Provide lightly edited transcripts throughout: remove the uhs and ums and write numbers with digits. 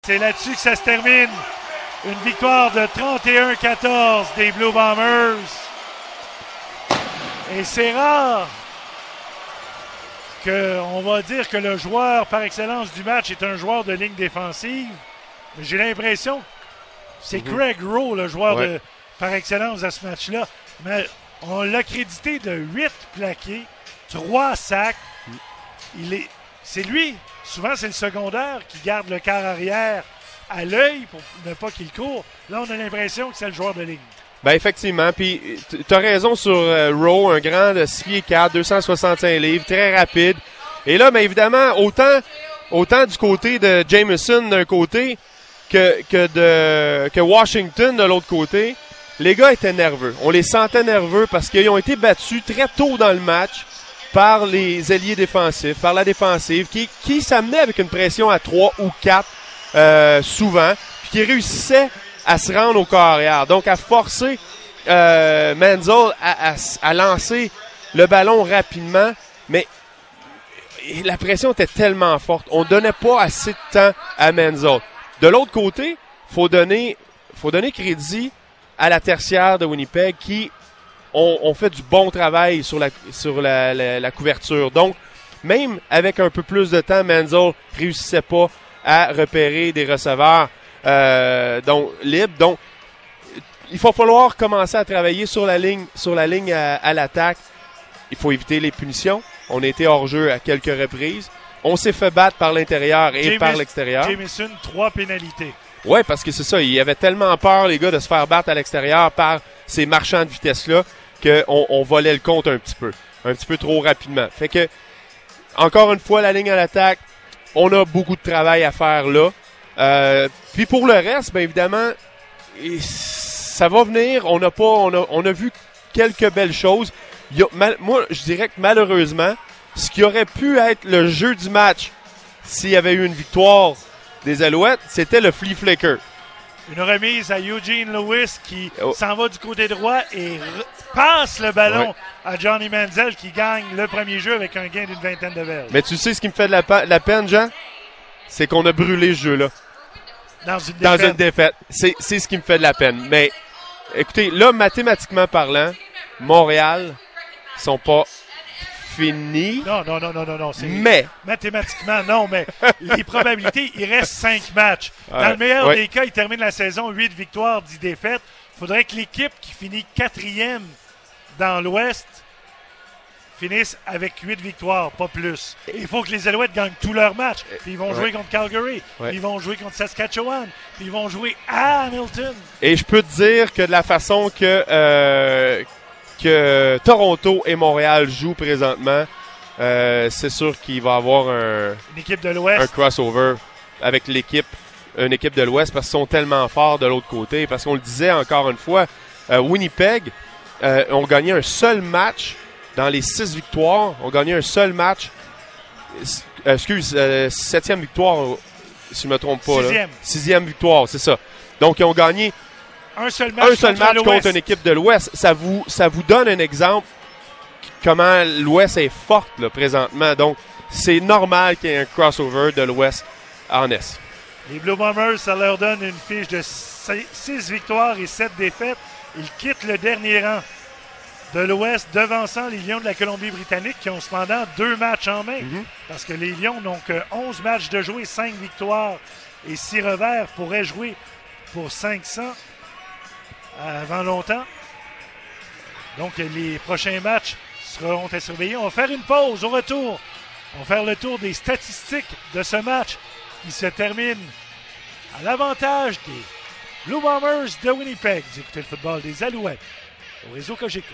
C'est là-dessus que ça se termine. Une victoire de 31-14 des Blue Bombers. Et c'est rare qu'on va dire que le joueur par excellence du match est un joueur de ligne défensive. Mais j'ai l'impression que c'est Craig Rowe, le joueur par excellence de ce match-là. Mais on l'a crédité de 8 plaqués, 3 sacs. C'est lui, souvent c'est le secondaire qui garde le quart arrière à l'œil pour ne pas qu'il court. Là, on a l'impression que c'est le joueur de ligne. Ben effectivement, puis tu as raison sur Rowe, un grand de 6 pieds 4, 265 livres, très rapide. Et là, bien évidemment, autant du côté de Jameson d'un côté que Washington de l'autre côté, les gars étaient nerveux. On les sentait nerveux parce qu'ils ont été battus très tôt dans le match par les ailiers défensifs, par la défensive, qui s'amenait avec une pression à 3 ou 4 souvent, puis qui réussissait à se rendre au corps arrière. Donc, à forcer Menzel à lancer le ballon rapidement, mais la pression était tellement forte. On ne donnait pas assez de temps à Menzel. De l'autre côté, faut donner crédit à la tertiaire de Winnipeg qui ont fait du bon travail sur la couverture. Donc, même avec un peu plus de temps, Menzel réussissait pas à repérer des receveurs libres. Donc, il va falloir commencer à travailler sur la ligne à l'attaque. Il faut éviter les punitions. On a été hors jeu à quelques reprises. On s'est fait battre par l'intérieur et par l'extérieur. Jameson, 3 pénalités. Oui, parce que c'est ça. Il y avait tellement peur, les gars, de se faire battre à l'extérieur par ces marchands de vitesse-là qu'on volait le compte un petit peu trop rapidement. Fait que, encore une fois, la ligne à l'attaque, on a beaucoup de travail à faire là. Puis pour le reste, bien évidemment, ça va venir. On a vu quelques belles choses. Moi, je dirais que malheureusement, ce qui aurait pu être le jeu du match s'il y avait eu une victoire des Alouettes, c'était le flea flicker. Une remise à Eugene Lewis qui s'en va du côté droit et passe le ballon à Johnny Manziel qui gagne le premier jeu avec un gain d'une vingtaine de verges. Mais tu sais ce qui me fait de la peine, Jean? C'est qu'on a brûlé ce jeu-là. Dans une défaite. C'est ce qui me fait de la peine. Mais écoutez, là, mathématiquement parlant, Montréal sont pas finis. Non. Mais mathématiquement, non, mais les probabilités, il reste 5 matchs. Dans le meilleur des cas, il termine la saison 8 victoires, 10 défaites. Il faudrait que l'équipe qui finit 4e dans l'Ouest finisse avec 8 victoires, pas plus. Il faut que les Alouettes gagnent tous leurs matchs. Puis ils vont jouer contre Calgary, puis ils vont jouer contre Saskatchewan, puis ils vont jouer à Hamilton. Et je peux te dire que de la façon que Toronto et Montréal jouent présentement, c'est sûr qu'il va y avoir une équipe de l'Ouest, un crossover avec une équipe de l'Ouest, parce qu'ils sont tellement forts de l'autre côté. Parce qu'on le disait encore une fois, Winnipeg ont gagné un seul match dans les 6 victoires. Ont gagné un seul match. 7e victoire, si je ne me trompe pas. 6e victoire, c'est ça. Donc, ils ont gagné un seul match contre une équipe de l'Ouest. Ça vous donne un exemple comment l'Ouest est forte là, présentement. Donc, c'est normal qu'il y ait un crossover de l'Ouest en Est. Les Blue Bombers, ça leur donne une fiche de 6 victoires et 7 défaites. Ils quittent le dernier rang de l'Ouest, devançant les Lions de la Colombie-Britannique qui ont cependant 2 matchs en main. Parce que les Lions n'ont que 11 matchs de jouer, 5 victoires et 6 revers, pourraient jouer pour 500 avant longtemps. Donc, les prochains matchs seront à surveiller. On va faire une pause. Au retour, on va faire le tour des statistiques de ce match qui se termine à l'avantage des Blue Bombers de Winnipeg. Vous écoutez le football des Alouettes au réseau Cogeco.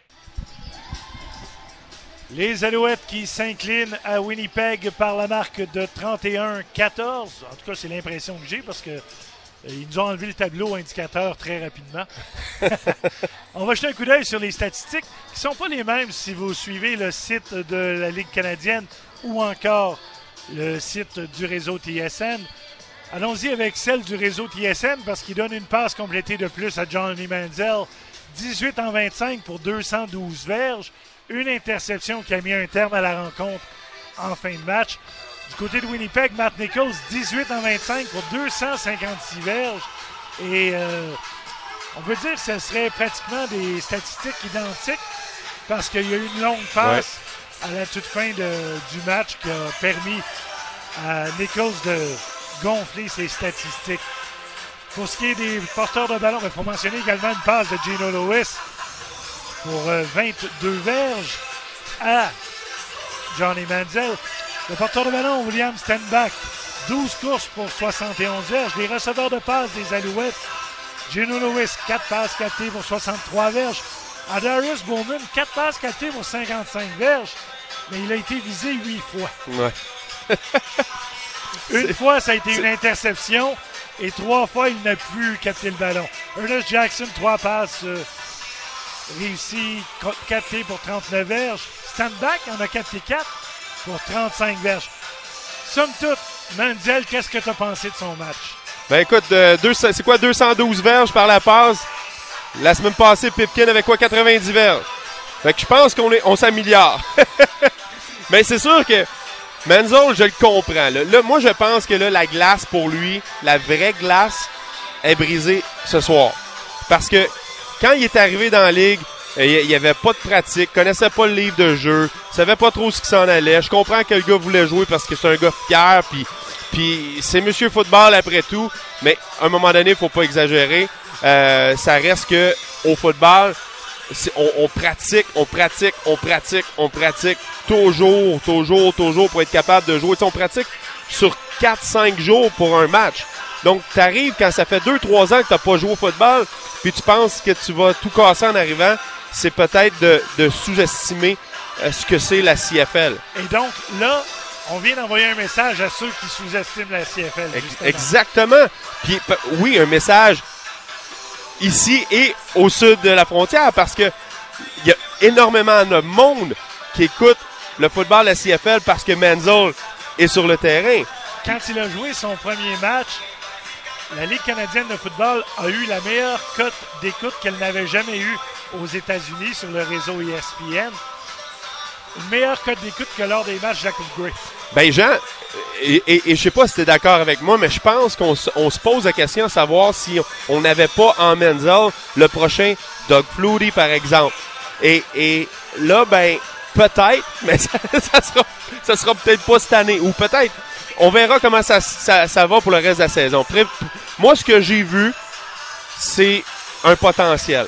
Les Alouettes qui s'inclinent à Winnipeg par la marque de 31-14. En tout cas, c'est l'impression que j'ai parce que ils nous ont enlevé le tableau indicateur très rapidement. On va jeter un coup d'œil sur les statistiques qui ne sont pas les mêmes si vous suivez le site de la Ligue canadienne ou encore le site du réseau TSN. Allons-y avec celle du réseau TSN parce qu'il donne une passe complétée de plus à Johnny Manziel. 18 en 25 pour 212 verges. Une interception qui a mis un terme à la rencontre en fin de match. Du côté de Winnipeg, Matt Nichols, 18 en 25 pour 256 verges. Et on peut dire que ce serait pratiquement des statistiques identiques parce qu'il y a eu une longue passe à la toute fin du match qui a permis à Nichols de gonfler ses statistiques. Pour ce qui est des porteurs de ballon, il faut mentionner également une passe de Gino Lewis pour 22 verges à Johnny Manziel. Le porteur de ballon, William Stenbach, 12 courses pour 71 verges. Les receveurs de passes des Alouettes, Gino Lewis, 4 passes captées pour 63 verges. Adarius Bowman, 4 passes captées pour 55 verges. Mais il a été visé 8 fois. Ouais. Une fois, ça a été une interception. Et 3 fois, il n'a plus capté le ballon. Ernest Jackson, 3 passes réussies, captées pour 39 verges. Stenbach en a capté 4 pour 35 verges. Somme toute, Manziel, qu'est-ce que tu as pensé de son match? Ben écoute, c'est quoi 212 verges par la passe? La semaine passée, Pipkin avait quoi 90 verges? Fait que je pense qu'on s'améliore. Mais c'est sûr que Manziel, je le comprends. Là, moi, je pense que là, la glace pour lui, la vraie glace, est brisée ce soir. Parce que quand il est arrivé dans la ligue, il n'y avait pas de pratique, connaissait pas le livre de jeu, savait pas trop ce qui s'en allait. Je comprends que le gars voulait jouer parce que c'est un gars fier, puis c'est Monsieur Football après tout, mais à un moment donné, il faut pas exagérer. Ça reste que au football, on pratique toujours pour être capable de jouer. T'sais, on pratique sur 4-5 jours pour un match. Donc, t'arrives quand ça fait 2-3 ans que t'as pas joué au football, puis tu penses que tu vas tout casser en arrivant, c'est peut-être de sous-estimer ce que c'est la CFL. Et donc, là, on vient d'envoyer un message à ceux qui sous-estiment la CFL. Justement. Exactement. Puis, oui, un message ici et au sud de la frontière, parce que il y a énormément de monde qui écoute le football de la CFL parce que Manziel est sur le terrain. Quand il a joué son premier match, la Ligue canadienne de football a eu la meilleure cote d'écoute qu'elle n'avait jamais eue aux États-Unis sur le réseau ESPN. Une meilleure cote d'écoute que lors des matchs Jacob Gray. Ben Jean, et je sais pas si tu es d'accord avec moi, mais je pense qu'on se pose la question de savoir si on n'avait pas en Manziel le prochain Doug Flutie, par exemple. Et là, ben, peut-être, mais ça sera peut-être pas cette année. Ou peut-être, on verra comment ça va pour le reste de la saison. Moi, ce que j'ai vu, c'est un potentiel.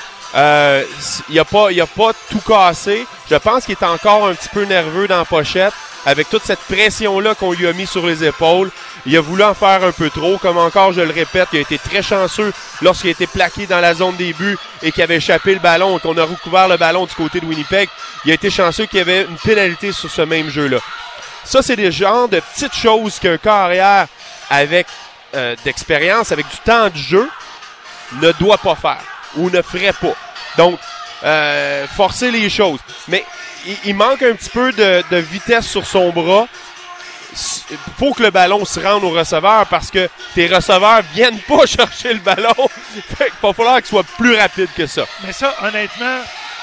Il a pas tout cassé. Je pense qu'il est encore un petit peu nerveux dans la pochette. Avec toute cette pression-là qu'on lui a mis sur les épaules, il a voulu en faire un peu trop. Comme encore, je le répète, il a été très chanceux lorsqu'il a été plaqué dans la zone des buts et qu'il avait échappé le ballon et qu'on a recouvert le ballon du côté de Winnipeg. Il a été chanceux qu'il y avait une pénalité sur ce même jeu-là. Ça, c'est des genres de petites choses qu'un carrière avec d'expérience, avec du temps de jeu, ne doit pas faire ou ne ferait pas. Donc, forcer les choses. Mais il manque un petit peu de vitesse sur son bras. Il faut que le ballon se rende au receveur parce que tes receveurs viennent pas chercher le ballon. Fait qu'il va falloir qu'il soit plus rapide que ça. Mais ça, honnêtement,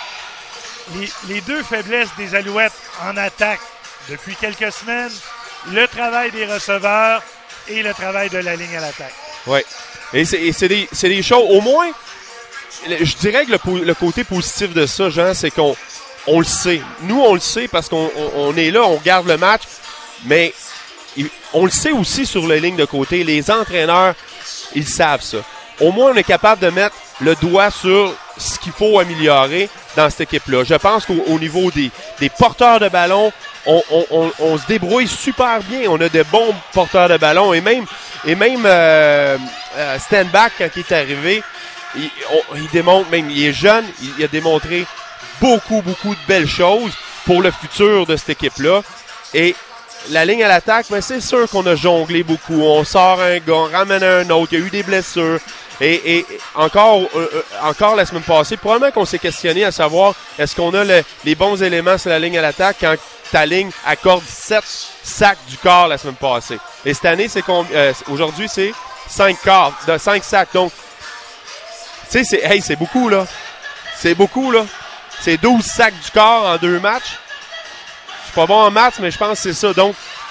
les deux faiblesses des Alouettes en attaque depuis quelques semaines, le travail des receveurs et le travail de la ligne à l'attaque. Oui. Et c'est des choses, au moins, je dirais que le côté positif de ça, Jean, c'est qu'on le sait. Nous, on le sait parce qu'on est là, on regarde le match, mais on le sait aussi sur les lignes de côté. Les entraîneurs, ils savent ça. Au moins, on est capable de mettre le doigt sur ce qu'il faut améliorer dans cette équipe-là. Je pense qu'au niveau des porteurs de ballon, on se débrouille super bien. On a de bons porteurs de ballon et même Stenbach, quand il est arrivé, il démontre, même il est jeune, il a démontré beaucoup de belles choses pour le futur de cette équipe-là. Et la ligne à l'attaque, mais c'est sûr qu'on a jonglé beaucoup. On sort un gars, on ramène un autre, il y a eu des blessures. Et encore la semaine passée, probablement qu'on s'est questionné à savoir est-ce qu'on a les bons éléments sur la ligne à l'attaque quand ta ligne accorde 7 sacs du quart la semaine passée. Et cette année, aujourd'hui, c'est 5 sacs. Donc, tu sais, c'est beaucoup, là. C'est beaucoup, là. C'est 12 sacs du quart en 2 matchs. Je suis pas bon en maths, mais je pense que c'est ça. Donc,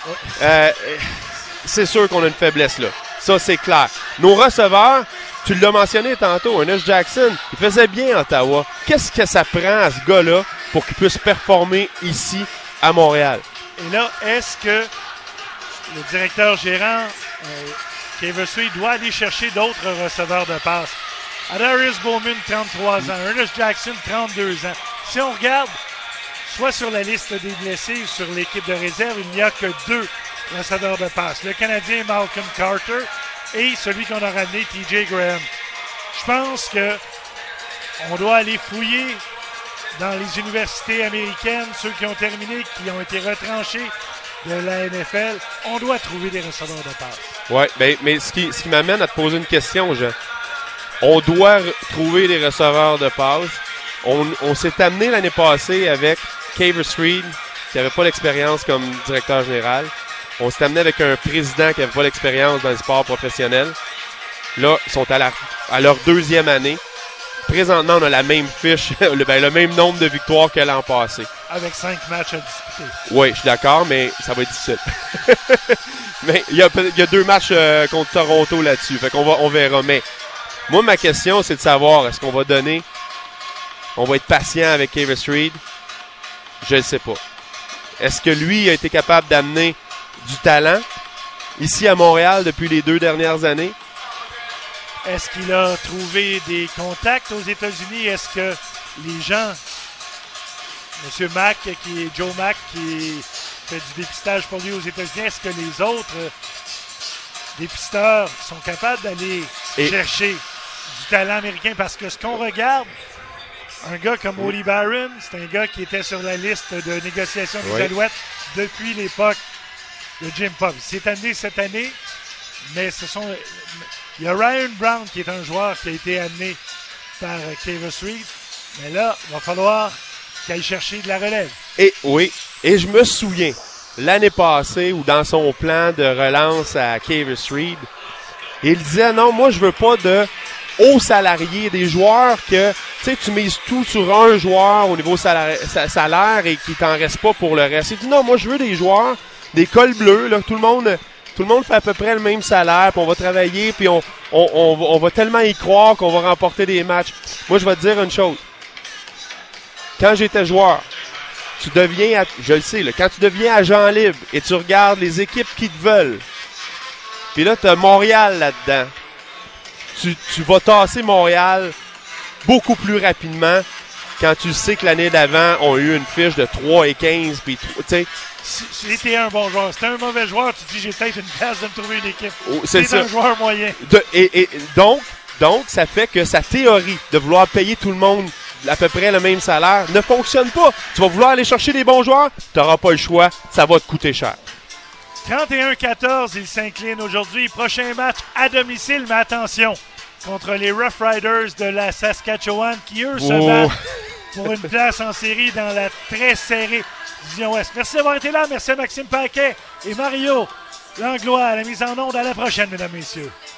c'est sûr qu'on a une faiblesse là. Ça, c'est clair. Nos receveurs, tu l'as mentionné tantôt, Ernest Jackson, il faisait bien à Ottawa. Qu'est-ce que ça prend à ce gars-là pour qu'il puisse performer ici à Montréal? Et là, est-ce que le directeur gérant, Kevin Sweet, doit aller chercher d'autres receveurs de passe? Adarius Bowman, 33 ans. Ernest Jackson, 32 ans. Si on regarde, soit sur la liste des blessés ou sur l'équipe de réserve, il n'y a que 2 receveurs de passe. Le Canadien Malcolm Carter et celui qu'on a ramené, TJ Graham. Je pense que on doit aller fouiller dans les universités américaines, ceux qui ont terminé, qui ont été retranchés de la NFL. On doit trouver des receveurs de passe. Oui, mais ce qui m'amène à te poser une question, Jean. On doit trouver des receveurs de passe. On s'est amené l'année passée avec Kavers Reed, qui n'avait pas l'expérience comme directeur général. On s'est amené avec un président qui n'avait pas l'expérience dans le sport professionnel. Là, ils sont à leur 2e année. Présentement, on a la même fiche, le même nombre de victoires que l'an passé. Avec 5 matchs à disputer. Oui, je suis d'accord, mais ça va être difficile. Mais il y a 2 matchs contre Toronto là-dessus. Fait on verra. Mais moi, ma question, c'est de savoir, est-ce qu'on va donner... On va être patient avec Kavers Reed? Je ne sais pas. Est-ce que lui a été capable d'amener du talent ici à Montréal depuis les 2 dernières années? Est-ce qu'il a trouvé des contacts aux États-Unis? Est-ce que les gens, M. Mack, Joe Mack, qui fait du dépistage pour lui aux États-Unis, est-ce que les autres dépisteurs sont capables d'aller chercher du talent américain? Parce que ce qu'on regarde, un gars comme Oli Barron, c'est un gars qui était sur la liste de négociation des Alouettes depuis l'époque de Jim Popp. C'est amené cette année, mais il y a Ryan Brown qui est un joueur qui a été amené par Kavers Reed. Mais là, il va falloir qu'il aille chercher de la relève. Et je me souviens, l'année passée, ou dans son plan de relance à Kavers Reed, il disait, non, moi, je veux pas de hauts salariés, des joueurs que, tu sais, tu mises tout sur un joueur au niveau salaire et qu'il t'en reste pas pour le reste. Il dit, non, moi, je veux des joueurs, des cols bleus, là, tout le monde fait à peu près le même salaire, puis on va travailler, puis on va tellement y croire qu'on va remporter des matchs. Moi, je vais te dire une chose. Quand j'étais joueur, tu deviens, je le sais, là, quand tu deviens agent libre et tu regardes les équipes qui te veulent, puis là, tu as Montréal là-dedans, tu vas tasser Montréal beaucoup plus rapidement quand tu sais que l'année d'avant, on a eu une fiche de 3-15, puis tu sais. Si t'es un bon joueur, si t'es un mauvais joueur, tu te dis j'ai peut-être une place de me trouver une équipe. C'est un joueur moyen. Donc, ça fait que sa théorie de vouloir payer tout le monde à peu près le même salaire ne fonctionne pas. Tu vas vouloir aller chercher des bons joueurs, tu n'auras pas le choix, ça va te coûter cher. 31-14, il s'incline aujourd'hui. Prochain match à domicile, mais attention, contre les Rough Riders de la Saskatchewan qui, eux, se battent pour une place en série dans la très serrée Division Ouest. Merci d'avoir été là. Merci à Maxime Paquet et Mario Langlois à la mise en onde. À la prochaine, mesdames, messieurs.